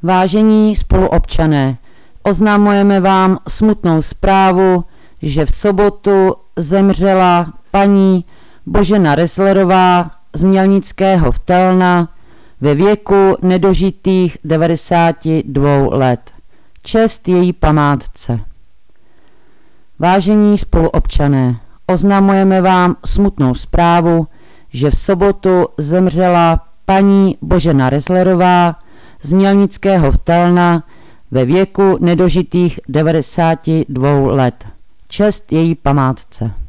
Vážení spoluobčané, oznamujeme vám smutnou zprávu, že v sobotu zemřela paní Božena Resslerová z Mělnického Vtelna ve věku nedožitých 92 let. Čest její památce. Vážení spoluobčané, oznamujeme vám smutnou zprávu, že v sobotu zemřela paní Božena Resslerová z Mělnického Vtelna ve věku nedožitých 92 let. Čest její památce.